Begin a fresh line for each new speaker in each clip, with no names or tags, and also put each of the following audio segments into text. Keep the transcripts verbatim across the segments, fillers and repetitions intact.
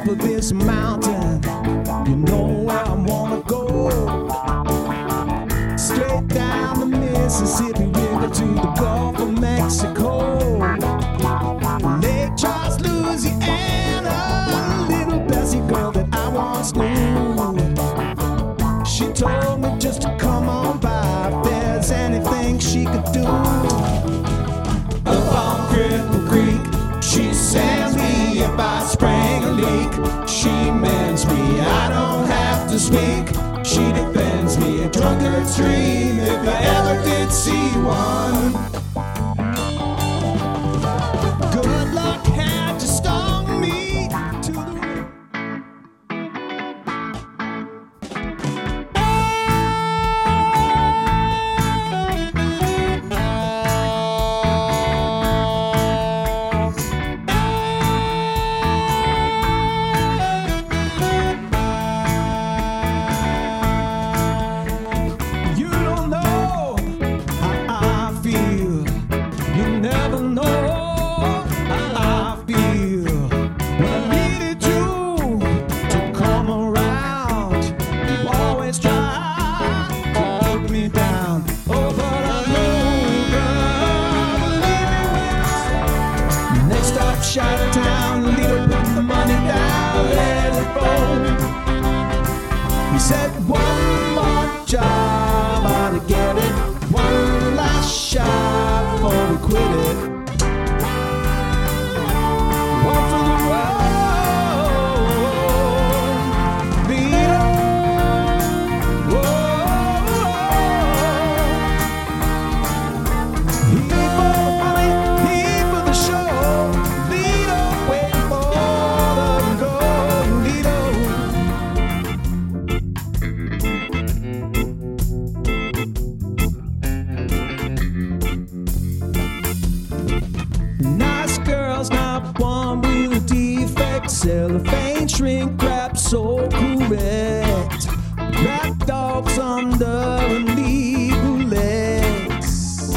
top of this mountain, you know where I wanna go. Straight down the Mississippi River to the Gulf of Mexico. Lake Charles, Louisiana, little Bessie girl that I once knew. She told me just to come on by if there's anything she could do. Up on Cripple Creek, she sends me if I spring a leak. She mends me, I don't have to speak. She defends me, a drunkard's dream if I ever did see one. Good luck had to stung me to the Chi-town, leader, put the money down, let it roll. He said, one more job, ought to get it. One last shot before we quit it. One for the road, leader. Whoa. He for the money, he for the show. Nice girls, not one with a defect. Cellophane, shrink wrap, so correct. Black dogs under illegal legs.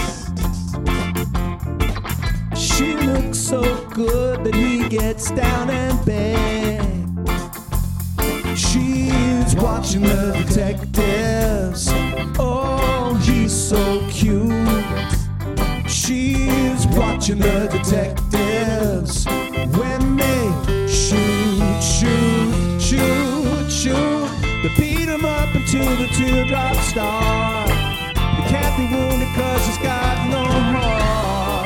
She looks so good that he gets down and begs. She's watching the detectives. Oh, he's so cute. She's watching the detectives when they shoot, shoot, shoot, shoot. They beat him up until the teardrop start. He can't be wounded cause he's got no heart.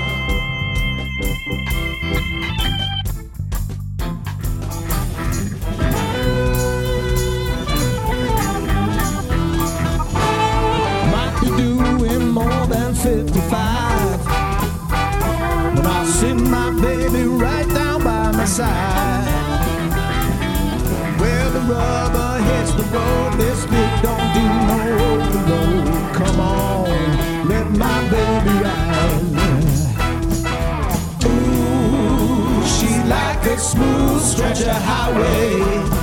Might be doing more than fifty-five, but I'll sit my baby right down by my side. Where the rubber hits the road, this bit don't do no overload. Come on, let my baby ride. Ooh, she's like a smooth stretch of highway.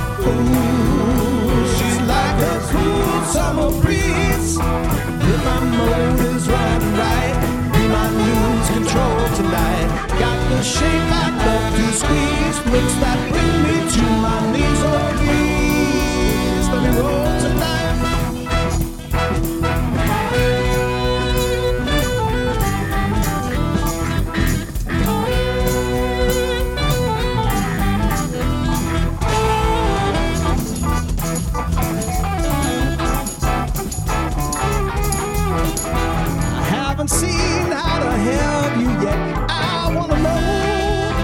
Ooh, she's like a cool summer breeze. If my mood is running right, we might lose control tonight. Got the shape I love to squeeze, looks that bring me to my knees. Oh please, let me roll tonight. I haven't seen how to help you yet. I wanna know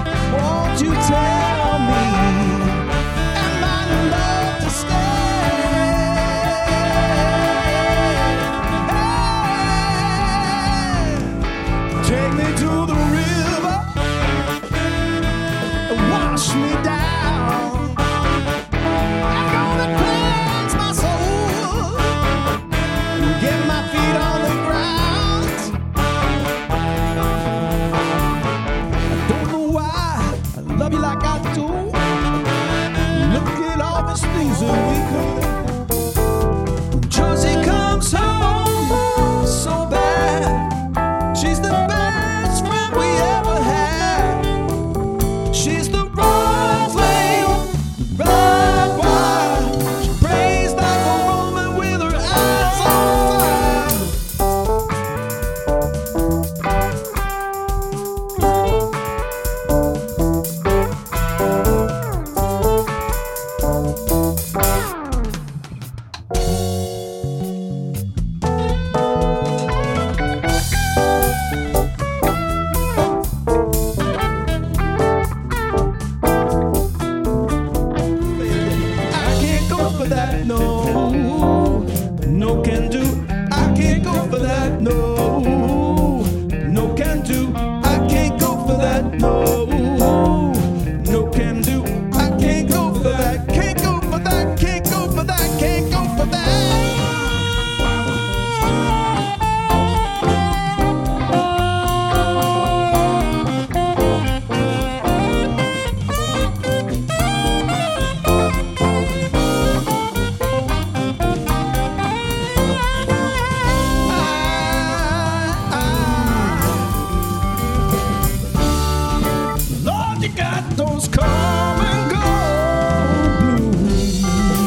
that. No, no can do. I can't go for that. Can't go for that. Can't go for that. Can't go for that. Those come and go blues.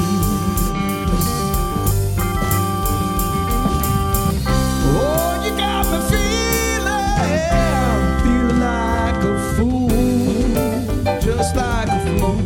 Oh, you got me feeling, feeling like a fool, just like a fool.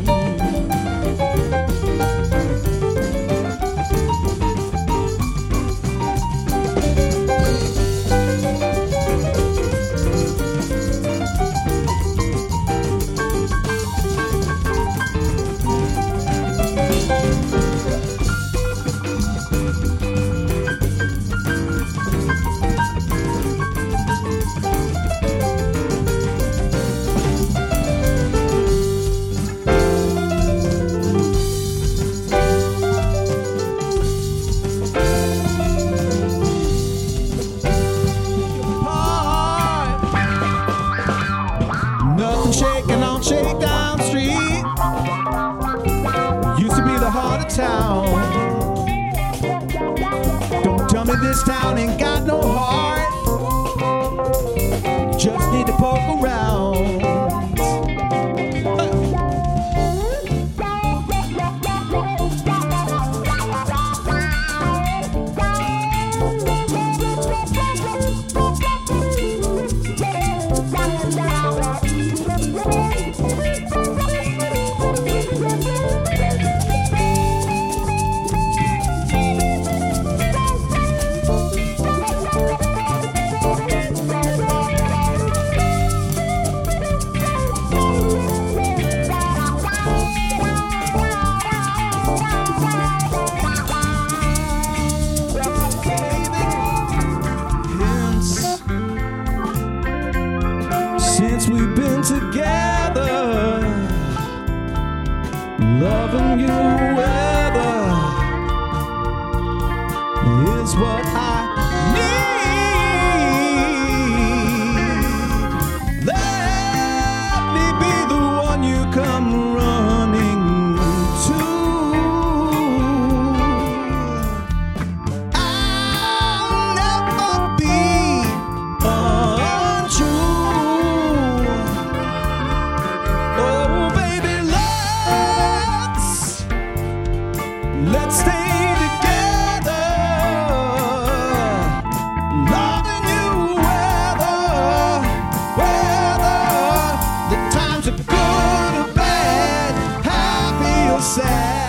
Nothing shaking on Shakedown Street. Used to be the heart of town. Don't tell me this town ain't got no heart. Just need to poke around. Since we've been together, loving you weather is what I need. Let me be the one you come running to. I'll never be untrue. Let's stay together, loving you weather, weather. The times are good or bad, happy or sad.